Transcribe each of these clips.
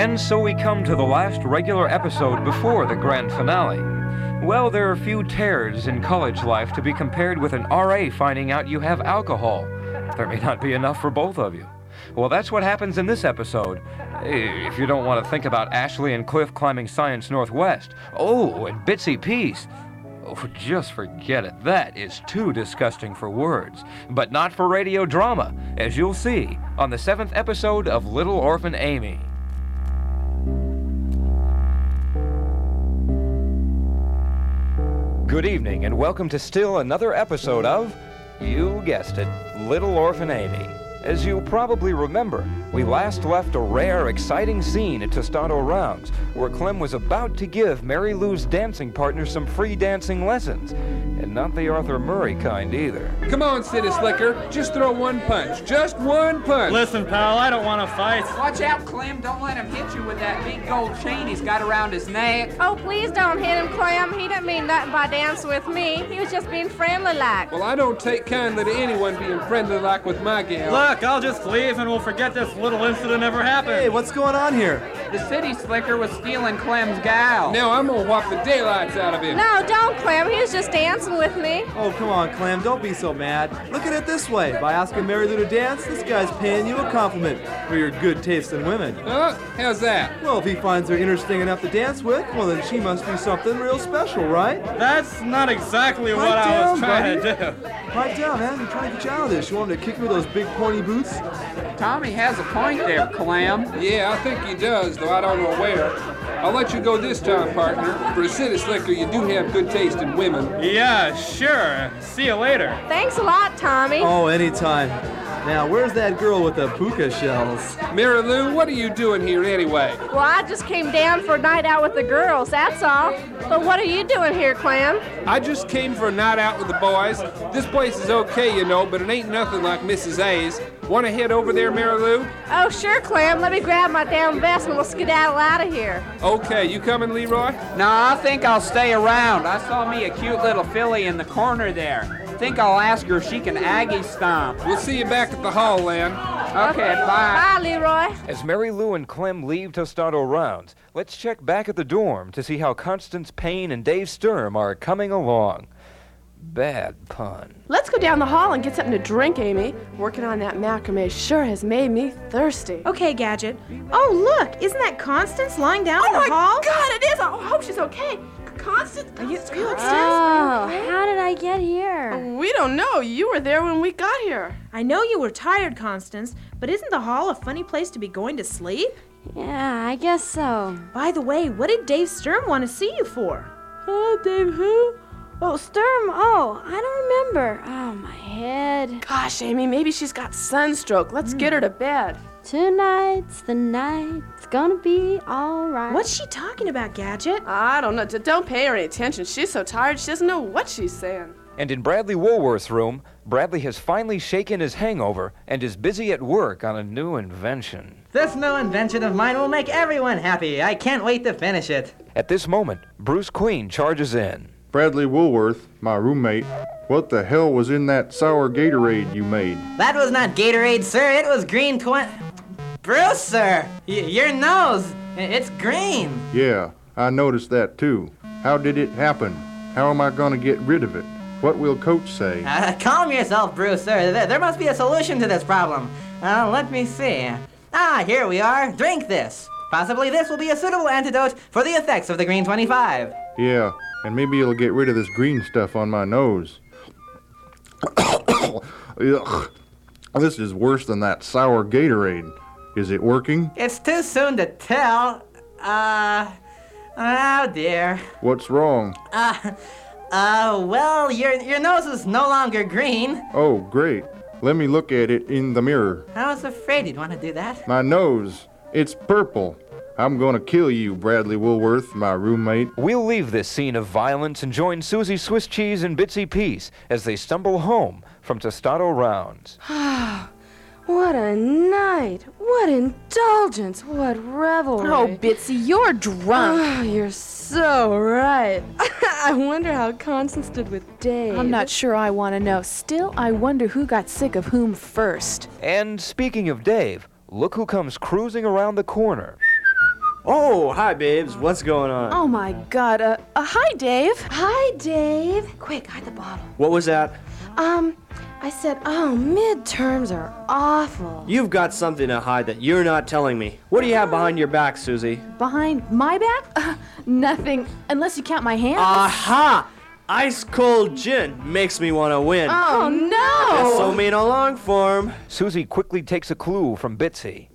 And so we come to the last regular episode before the grand finale. Well, there are few tears in college life to be compared with an RA finding out you have alcohol. There may not be enough for both of you. Well, that's what happens in this episode. If you don't want to think about Ashley and Cliff climbing Science Northwest. Oh, and Bitsy Peace. Oh, just forget it. That is too disgusting for words. But not for radio drama, as you'll see on the 7th episode of Little Orphan Amy. Good evening, and welcome to still another episode of, you guessed it, Little Orphan Amy. As you probably remember, we last left a rare, exciting scene at Tostado Rounds, where Clem was about to give Mary Lou's dancing partner some free dancing lessons. And not the Arthur Murray kind either. Come on, City Slicker. Just throw one punch. Just one punch. Listen, pal, I don't want to fight. Watch out, Clem. Don't let him hit you with that big gold chain he's got around his neck. Oh, please don't hit him, Clem. He didn't mean nothing by dancing with me. He was just being friendly-like. Well, I don't take kindly to anyone being friendly-like with my gal. Look, I'll just leave and we'll forget this little incident ever happened. Hey, what's going on here? The City Slicker was stealing Clem's gal. Now I'm gonna whop the daylights out of him. No, don't, Clem. He was just dancing with me. Oh, come on, Clem. Don't be so mad. Look at it this way. By asking Mary Lou to dance, this guy's paying you a compliment for your good taste in women. How's that? Well, if he finds her interesting enough to dance with, well, then she must be something real special, right? That's not exactly what I was trying to do. Pipe down, man. You're trying to get you out of this. You want him to kick you with those big pointy boots? Tommy has a point there, Clem. Yeah, I think he does, though I don't know where. I'll let you go this time, partner. For a City Slicker, you do have good taste in women. Yeah, sure. See you later. Thanks a lot, Tommy. Oh, anytime. Now, where's that girl with the puka shells? Mary Lou, what are you doing here anyway? Well, I just came down for a night out with the girls, that's all. But what are you doing here, Clem? I just came for a night out with the boys. This place is okay, you know, but it ain't nothing like Mrs. A's. Want to head over there, Mary Lou? Oh, sure, Clem. Let me grab my damn vest and we'll skedaddle out of here. Okay, you coming, Leroy? No, I think I'll stay around. I saw me a cute little filly in the corner there. Think I'll ask her if she can Aggie stomp. We'll see you back at the hall, Lan. Okay, bye. Bye, Leroy. As Mary Lou and Clem leave Tostado Rounds, let's check back at the dorm to see how Constance Payne and Dave Sturm are coming along. Bad pun. Let's go down the hall and get something to drink, Amy. Working on that macrame sure has made me thirsty. Okay, Gadget. Oh, look, isn't that Constance lying down in the hall? Oh, my God, it is. I hope she's okay. Constance? Are you upstairs? Oh, how did I get here? We don't know. You were there when we got here. I know you were tired, Constance, but isn't the hall a funny place to be going to sleep? Yeah, I guess so. By the way, what did Dave Sturm want to see you for? Dave who? Oh, Sturm. Oh, I don't remember. Oh, my head. Gosh, Amy, maybe she's got sunstroke. Let's get her to bed. Tonight's the night. It's gonna be all right. What's she talking about, Gadget? I don't know. Don't pay her any attention. She's so tired she doesn't know what she's saying. And in Bradley Woolworth's room, Bradley has finally shaken his hangover and is busy at work on a new invention. This new invention of mine will make everyone happy. I can't wait to finish it. At this moment, Bruce Queen charges in. Bradley Woolworth, my roommate, what the hell was in that sour Gatorade you made? That was not Gatorade, sir. It was green Bruce, sir, your nose, it's green. Yeah, I noticed that too. How did it happen? How am I going to get rid of it? What will Coach say? Calm yourself, Bruce, sir. There must be a solution to this problem. Let me see. Here we are. Drink this. Possibly this will be a suitable antidote for the effects of the Green 25. Yeah, and maybe it'll get rid of this green stuff on my nose. Ugh. This is worse than that sour Gatorade. Is it working? It's too soon to tell. Oh dear. What's wrong? Well, your nose is no longer green. Oh, great. Let me look at it in the mirror. I was afraid you'd want to do that. My nose, it's purple. I'm gonna kill you, Bradley Woolworth, my roommate. We'll leave this scene of violence and join Susie Swiss Cheese and Bitsy Peace as they stumble home from Tostado Rounds. What a night. What indulgence. What revelry. Oh, Bitsy, you're drunk. Oh, you're so right. I wonder how Constance did with Dave. I'm not sure I want to know. Still, I wonder who got sick of whom first. And speaking of Dave, look who comes cruising around the corner. Oh, hi, babes. What's going on? Oh, my God. Hi, Dave. Hi, Dave. Quick, hide the bottle. What was that? I said, midterms are awful. You've got something to hide that you're not telling me. What do you have behind your back, Susie? Behind my back? Nothing, unless you count my hands. Aha! Ice cold gin makes me want to win. Oh, no! So mean a long form. Susie quickly takes a clue from Bitsy.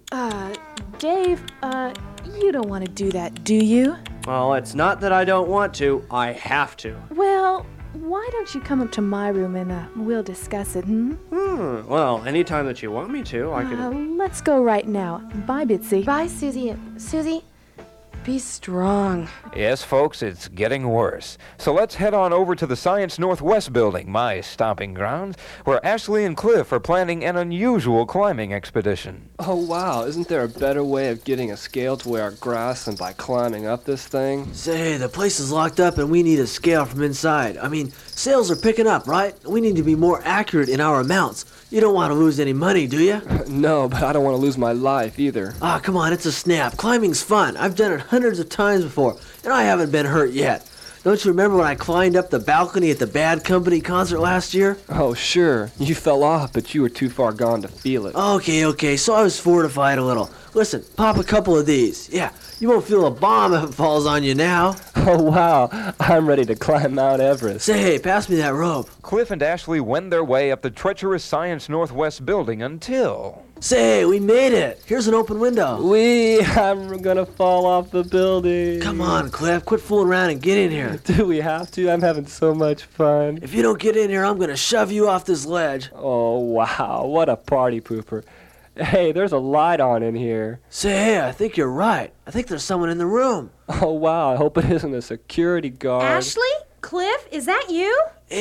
Dave, you don't want to do that, do you? Well, it's not that I don't want to. I have to. Well, why don't you come up to my room and we'll discuss it, Well, anytime that you want me to, I can... Let's go right now. Bye, Bitsy. Bye, Susie. Susie, be strong. Yes, folks, it's getting worse. So let's head on over to the Science Northwest building, my stomping grounds, where Ashley and Cliff are planning an unusual climbing expedition. Oh, wow. Isn't there a better way of getting a scale to weigh our grass than by climbing up this thing? Say, the place is locked up and we need a scale from inside. I mean, sales are picking up, right? We need to be more accurate in our amounts. You don't want to lose any money, do you? No, but I don't want to lose my life either. Ah, come on, it's a snap. Climbing's fun. I've done it hundreds of times before, and I haven't been hurt yet. Don't you remember when I climbed up the balcony at the Bad Company concert last year? Oh, sure. You fell off, but you were too far gone to feel it. Okay, so I was fortified a little. Listen, pop a couple of these. Yeah, you won't feel a bomb if it falls on you now. Oh, wow. I'm ready to climb Mount Everest. Say, hey, pass me that rope. Cliff and Ashley wend their way up the treacherous Science Northwest building until... Say, we made it. Here's an open window. I'm gonna fall off the building. Come on, Cliff. Quit fooling around and get in here. Do we have to? I'm having so much fun. If you don't get in here, I'm gonna shove you off this ledge. Oh, wow. What a party pooper. Hey, there's a light on in here. Say, hey, I think you're right. I think there's someone in the room. Oh, wow. I hope it isn't a security guard. Ashley? Cliff, is that you?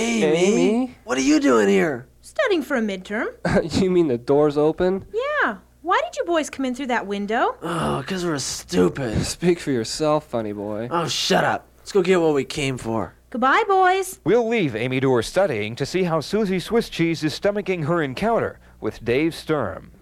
Amy? What are you doing here? Studying for a midterm. You mean the door's open? Yeah. Why did you boys come in through that window? Oh, because we're stupid. Speak for yourself, funny boy. Oh, shut up. Let's go get what we came for. Goodbye, boys. We'll leave Amy to her studying to see how Susie Swiss Cheese is stomaching her encounter with Dave Sturm.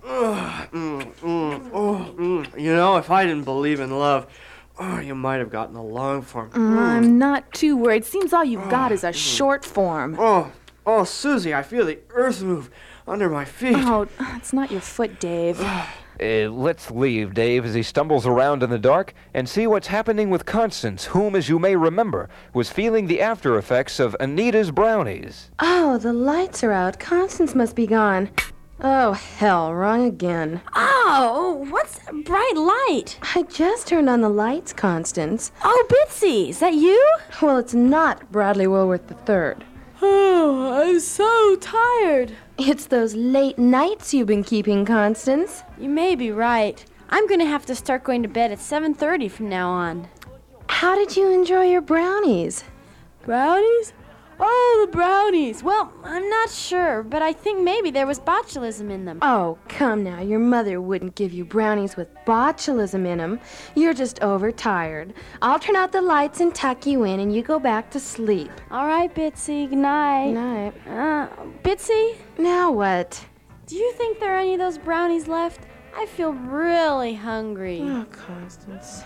You know, if I didn't believe in love, you might have gotten the long form. I'm not too worried. Seems all you've got is a short form. Oh, Susie, I feel the earth move under my feet. Oh, it's not your foot, Dave. Let's leave Dave as he stumbles around in the dark and see what's happening with Constance, whom, as you may remember, was feeling the after effects of Anita's brownies. Oh, the lights are out. Constance must be gone. Oh, hell, wrong again. Oh, what's that bright light? I just turned on the lights, Constance. Oh, Bitsy, is that you? Well, it's not Bradley Woolworth III. Oh, I'm so tired. It's those late nights you've been keeping, Constance. You may be right. I'm going to have to start going to bed at 7:30 from now on. How did you enjoy your brownies? Brownies? Oh, the brownies. Well, I'm not sure, but I think maybe there was botulism in them. Oh, come now. Your mother wouldn't give you brownies with botulism in them. You're just overtired. I'll turn out the lights and tuck you in, and you go back to sleep. All right, Bitsy. Good night. Night. Bitsy? Now what? Do you think there are any of those brownies left? I feel really hungry. Oh, Constance.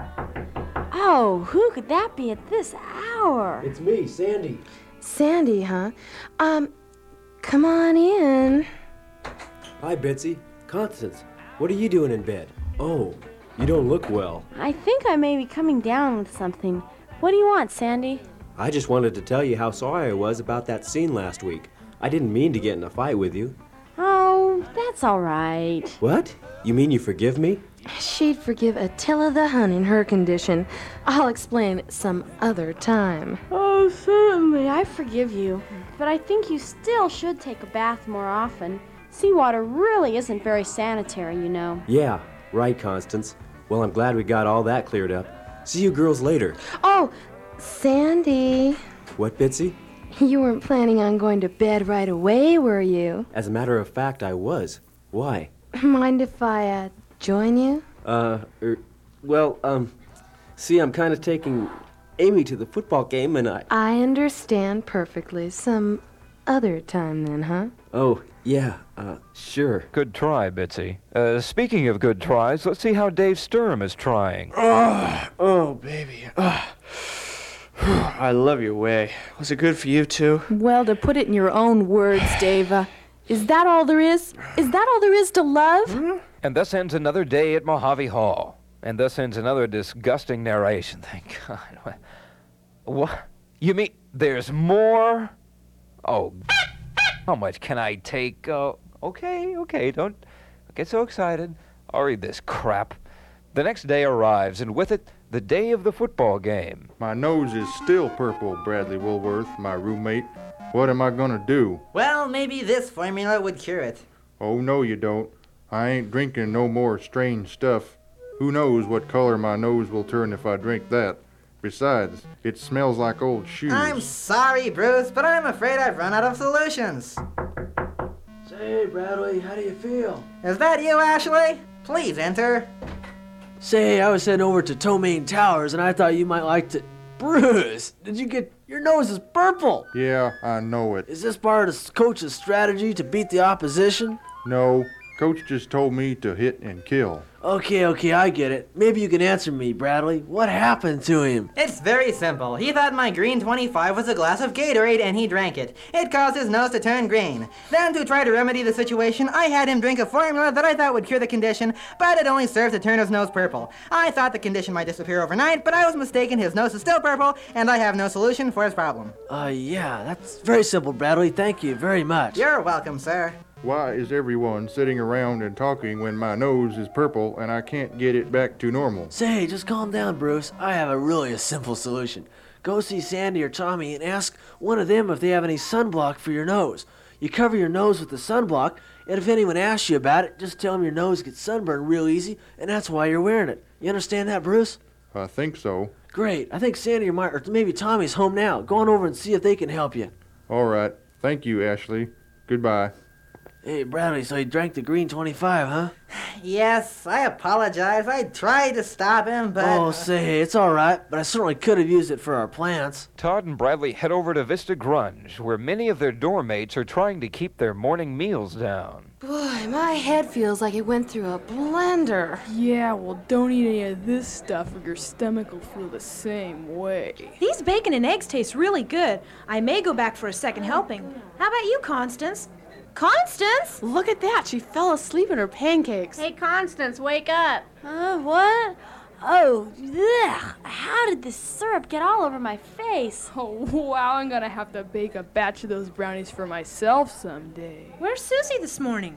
Oh, who could that be at this hour? It's me, Sandy. Sandy, huh? Come on in. Hi, Bitsy. Constance, what are you doing in bed? Oh, you don't look well. I think I may be coming down with something. What do you want, Sandy? I just wanted to tell you how sorry I was about that scene last week. I didn't mean to get in a fight with you. Oh, that's all right. What? You mean you forgive me? She'd forgive Attila the Hun in her condition. I'll explain some other time. Oh, certainly, I forgive you. But I think you still should take a bath more often. Seawater really isn't very sanitary, you know. Yeah, right, Constance. Well, I'm glad we got all that cleared up. See you girls later. Oh, Sandy. What, Bitsy? You weren't planning on going to bed right away, were you? As a matter of fact, I was. Why? Mind if I, join you? See, I'm kind of taking Amy to the football game, and I understand perfectly. Some other time then, huh? Oh, yeah, sure. Good try, Bitsy. Speaking of good tries, let's see how Dave Sturm is trying. Oh, baby. I love your way. Was it good for you, too? Well, to put it in your own words, Dave, is that all there is? Is that all there is to love? And thus ends another day at Mojave Hall. And thus ends another disgusting narration. Thank God. What? You mean there's more? Oh, how much can I take? Okay, don't get so excited. I'll read this crap. The next day arrives, and with it, the day of the football game. My nose is still purple, Bradley Woolworth, my roommate. What am I gonna do? Well, maybe this formula would cure it. Oh, no, you don't. I ain't drinking no more strange stuff. Who knows what color my nose will turn if I drink that? Besides, it smells like old shoes. I'm sorry, Bruce, but I'm afraid I've run out of solutions. Say, Bradley, how do you feel? Is that you, Ashley? Please enter. Say, I was heading over to Tomaine Towers, and I thought you might like to... Bruce, did you get... Your nose is purple! Yeah, I know it. Is this part of the coach's strategy to beat the opposition? No, Coach just told me to hit and kill. Okay, I get it. Maybe you can answer me, Bradley. What happened to him? It's very simple. He thought my green 25 was a glass of Gatorade and he drank it. It caused his nose to turn green. Then to try to remedy the situation, I had him drink a formula that I thought would cure the condition, but it only served to turn his nose purple. I thought the condition might disappear overnight, but I was mistaken. His nose is still purple, and I have no solution for his problem. Yeah, that's very simple, Bradley. Thank you very much. You're welcome, sir. Why is everyone sitting around and talking when my nose is purple and I can't get it back to normal? Say, just calm down, Bruce. I have a simple solution. Go see Sandy or Tommy and ask one of them if they have any sunblock for your nose. You cover your nose with the sunblock, and if anyone asks you about it, just tell them your nose gets sunburned real easy, and that's why you're wearing it. You understand that, Bruce? I think so. Great. I think Sandy or maybe Tommy's home now. Go on over and see if they can help you. All right. Thank you, Ashley. Goodbye. Hey, Bradley, so he drank the green 25, huh? Yes, I apologize. I tried to stop him, but... Oh, say, it's all right, but I certainly could have used it for our plants. Todd and Bradley head over to Vista Grunge, where many of their dorm mates are trying to keep their morning meals down. Boy, my head feels like it went through a blender. Yeah, well, don't eat any of this stuff or your stomach will feel the same way. These bacon and eggs taste really good. I may go back for a second helping. How about you, Constance? Constance? Look at that. She fell asleep in her pancakes. Hey, Constance, wake up. What? Oh, ugh. How did this syrup get all over my face? Oh, wow, I'm gonna have to bake a batch of those brownies for myself someday. Where's Susie this morning?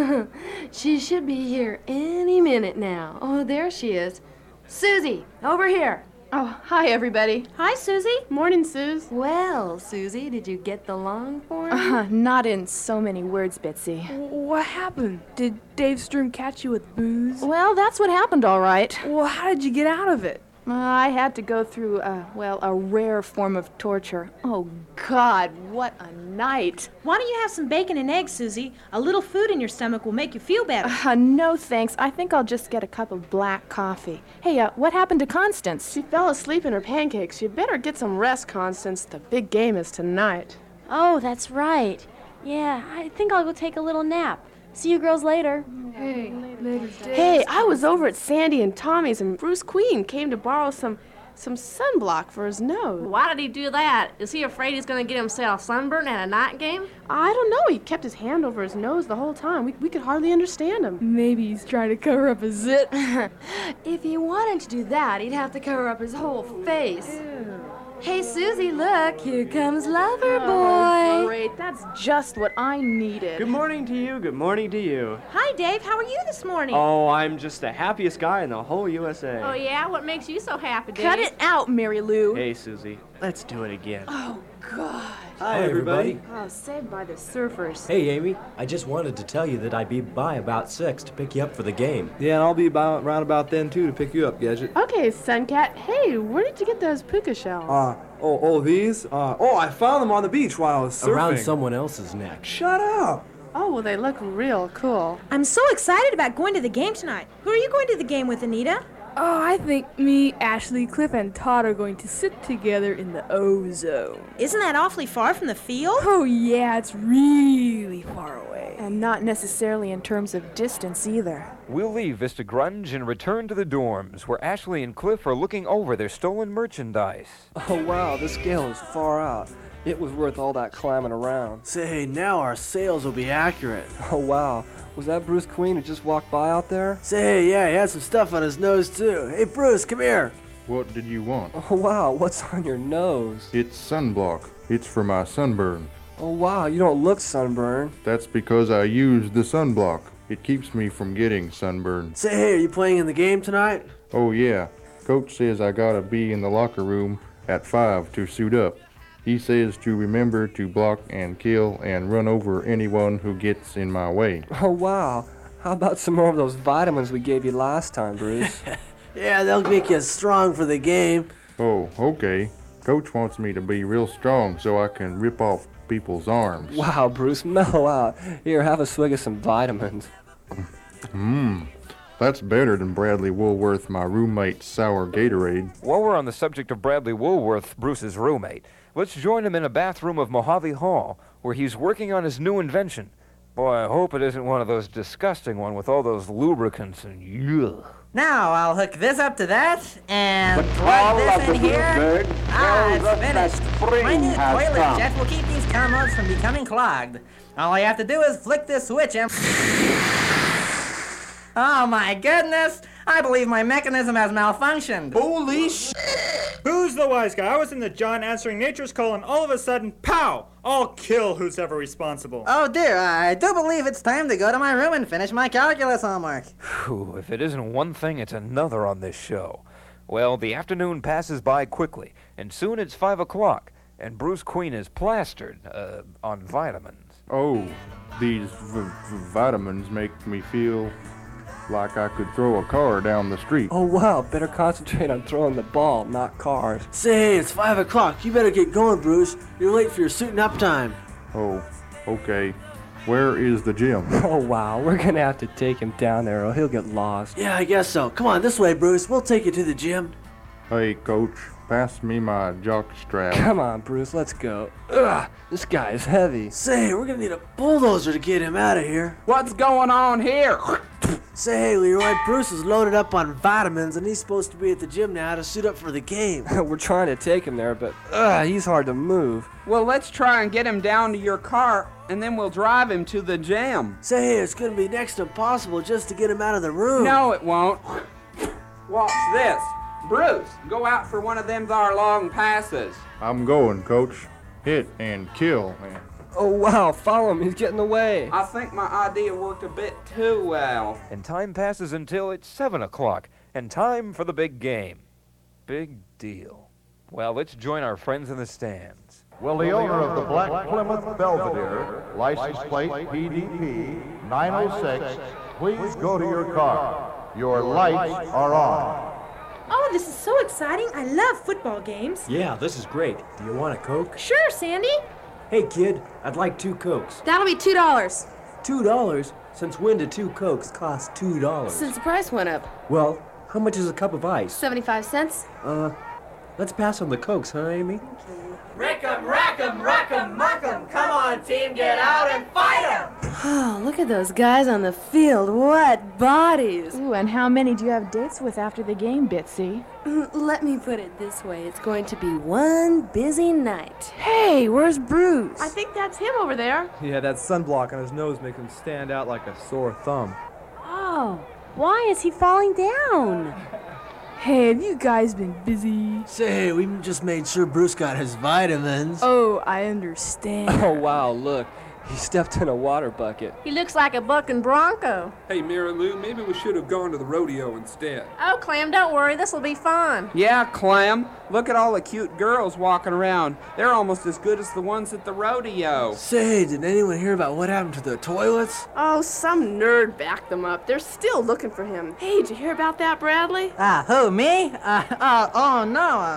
She should be here any minute now. Oh, there she is. Susie, over here. Oh, hi, everybody. Hi, Susie. Morning, Suze. Well, Susie, did you get the long form? Not in so many words, Bitsy. What happened? Did Dave Sturm catch you with booze? Well, that's what happened, all right. Well, how did you get out of it? I had to go through, a rare form of torture. Oh, God, what a night. Why don't you have some bacon and eggs, Susie? A little food in your stomach will make you feel better. No, thanks. I think I'll just get a cup of black coffee. Hey, what happened to Constance? She fell asleep in her pancakes. You better get some rest, Constance. The big game is tonight. Oh, that's right. Yeah, I think I'll go take a little nap. See you girls later. Hey, later, Dave. Hey, I was over at Sandy and Tommy's, and Bruce Queen came to borrow some sunblock for his nose. Why did he do that? Is he afraid he's going to get himself sunburned at a night game? I don't know. He kept his hand over his nose the whole time. We could hardly understand him. Maybe he's trying to cover up his zit. If he wanted to do that, he'd have to cover up his whole face. Ew. Hey, Susie, look, here comes Loverboy. Oh, great. That's just what I needed. Good morning to you. Good morning to you. Hi, Dave. How are you this morning? Oh, I'm just the happiest guy in the whole USA. Oh, yeah? What makes you so happy, Dave? Cut it out, Mary Lou. Hey, Susie. Let's do it again. Oh, God. Hi, everybody. Oh, saved by the surfers. Hey, Amy. I just wanted to tell you that I'd be by about 6 to pick you up for the game. Yeah, and I'll be around about then, too, to pick you up, Gadget. Okay, Suncat. Hey, where did you get those puka shells? These? I found them on the beach while I was surfing. Around someone else's neck. Shut up! Oh, well, they look real cool. I'm so excited about going to the game tonight. Who are you going to the game with, Anita? Oh, I think me, Ashley, Cliff, and Todd are going to sit together in the O-zone. Isn't that awfully far from the field? Oh, yeah, it's really far away. And not necessarily in terms of distance either. We'll leave Vista Grunge and return to the dorms, where Ashley and Cliff are looking over their stolen merchandise. Oh, wow, this scale is far out. It was worth all that climbing around. Say, now our sales will be accurate. Oh, wow. Was that Bruce Queen who just walked by out there? Say, yeah, he had some stuff on his nose, too. Hey, Bruce, come here. What did you want? Oh, wow, what's on your nose? It's sunblock. It's for my sunburn. Oh, wow, you don't look sunburned. That's because I use the sunblock. It keeps me from getting sunburned. Say, hey, are you playing in the game tonight? Oh, yeah. Coach says I gotta be in the locker room at 5 to suit up. He says to remember to block and kill and run over anyone who gets in my way. Oh, wow. How about some more of those vitamins we gave you last time, Bruce? Yeah, they'll make you strong for the game. Oh, okay. Coach wants me to be real strong so I can rip off people's arms. Wow, Bruce, mellow out. Here, have a swig of some vitamins. That's better than Bradley Woolworth, my roommate's sour Gatorade. While we're on the subject of Bradley Woolworth, Bruce's roommate, let's join him in a bathroom of Mojave Hall, where he's working on his new invention. Boy, I hope it isn't one of those disgusting one with all those lubricants and yuck. Now I'll hook this up to that and plug this in here. It's finished. My new toilet jet will keep these commodes from becoming clogged. All I have to do is flick this switch and... Oh my goodness! I believe my mechanism has malfunctioned. Holy sh! Who's the wise guy? I was in the John answering nature's call and all of a sudden, pow! I'll kill who's ever responsible. Oh dear, I do believe it's time to go to my room and finish my calculus homework. Whew, if it isn't one thing, it's another on this show. Well, the afternoon passes by quickly, and soon it's 5 o'clock, and Bruce Queen is plastered, on vitamins. Oh, these vitamins make me feel like I could throw a car down the street. Oh, wow, better concentrate on throwing the ball, not cars. Say, it's 5 o'clock. You better get going, Bruce. You're late for your suiting up time. Oh, okay. Where is the gym? Oh, wow, we're gonna have to take him down there or he'll get lost. Yeah, I guess so. Come on, this way, Bruce. We'll take you to the gym. Hey, Coach, pass me my jock strap. Come on, Bruce, let's go. Ugh, this guy is heavy. Say, we're gonna need a bulldozer to get him out of here. What's going on here? Say, hey, Leroy, Bruce is loaded up on vitamins and he's supposed to be at the gym now to suit up for the game. We're trying to take him there, but he's hard to move. Well, let's try and get him down to your car, and then we'll drive him to the gym. Say, hey, it's gonna be next to impossible just to get him out of the room. No, it won't. Watch this. Bruce, go out for one of them thar long passes. I'm going, Coach. Hit and kill, man. Oh, wow, follow him. He's getting away. I think my idea worked a bit too well. And time passes until it's 7 o'clock, and time for the big game. Big deal. Well, let's join our friends in the stands. Will the owner of the Black Plymouth Belvedere, license plate PDP 906, please go to your car? Your lights are on. Oh, this is so exciting. I love football games. Yeah, this is great. Do you want a Coke? Sure, Sandy. Hey, kid, I'd like 2 Cokes. That'll be $2. $2? Since when do 2 Cokes cost $2? Since the price went up. Well, how much is a cup of ice? 75 cents. Let's pass on the Cokes, huh, Amy? Rick 'em, rack 'em, rock 'em, mock 'em. Come on, team, get out and fight 'em! Oh, look at those guys on the field. What bodies. Ooh, and how many do you have dates with after the game, Bitsy? Let me put it this way. It's going to be one busy night. Hey, where's Bruce? I think that's him over there. Yeah, that sunblock on his nose makes him stand out like a sore thumb. Oh, why is he falling down? Hey, have you guys been busy? Say, we just made sure Bruce got his vitamins. Oh, I understand. Oh, wow, look. He stepped in a water bucket. He looks like a bucking bronco. Hey, Mary Lou, maybe we should have gone to the rodeo instead. Oh, Clem, don't worry. This'll be fun. Yeah, Clem. Look at all the cute girls walking around. They're almost as good as the ones at the rodeo. Say, did anyone hear about what happened to the toilets? Oh, some nerd backed them up. They're still looking for him. Hey, did you hear about that, Bradley? Who, me? Oh, no.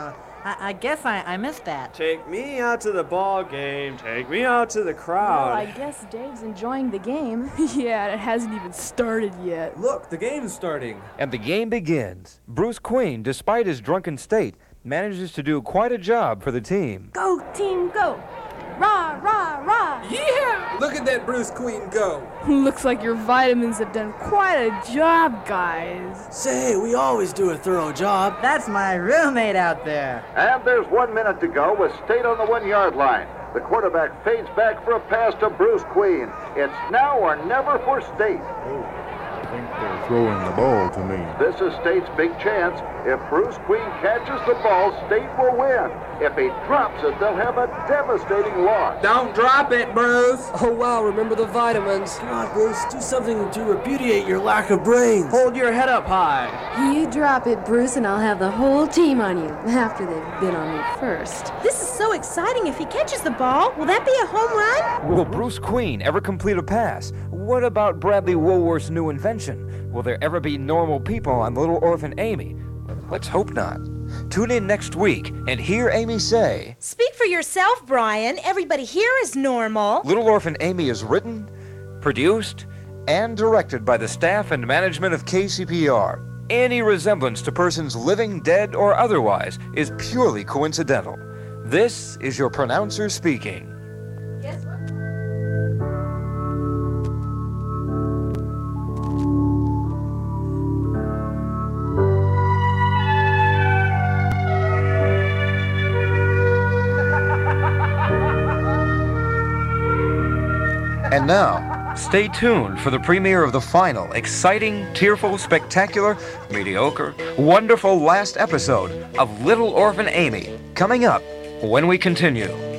I guess I missed that. Take me out to the ball game. Take me out to the crowd. Well, I guess Dave's enjoying the game. Yeah, and it hasn't even started yet. Look, the game's starting. And the game begins. Bruce Queen, despite his drunken state, manages to do quite a job for the team. Go, team, go! Rah, rah, rah! Yeah! Look at that Bruce Queen go. Looks like your vitamins have done quite a job, guys. Say, we always do a thorough job. That's my roommate out there. And there's 1 minute to go with State on the 1 yard line. The quarterback fades back for a pass to Bruce Queen. It's now or never for State. I think they're throwing the ball to me. This is State's big chance. If Bruce Queen catches the ball, State will win. If he drops it, they'll have a devastating loss. Don't drop it, Bruce. Oh, wow, remember the vitamins. Come on, Bruce, do something to repudiate your lack of brains. Hold your head up high. You drop it, Bruce, and I'll have the whole team on you after they've been on me first. This is so exciting. If he catches the ball, will that be a home run? Will Bruce Queen ever complete a pass? What about Bradley Woolworth's new invention? Will there ever be normal people on Little Orphan Amy? Let's hope not. Tune in next week and hear Amy say, Speak for yourself, Brian. Everybody here is normal. Little Orphan Amy is written, produced, and directed by the staff and management of KCPR. Any resemblance to persons living, dead, or otherwise is purely coincidental. This is your pronouncer speaking. And now, stay tuned for the premiere of the final, exciting, tearful, spectacular, mediocre, wonderful last episode of Little Orphan Amy, coming up when we continue.